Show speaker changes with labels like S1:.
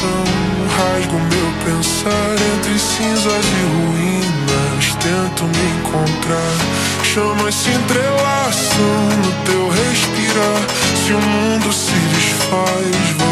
S1: coração, rasgo meu pensar entre cinzas e ruínas. Tento me encontrar, chamas se entrelaçam no teu respirar. Se o mundo se desfaz,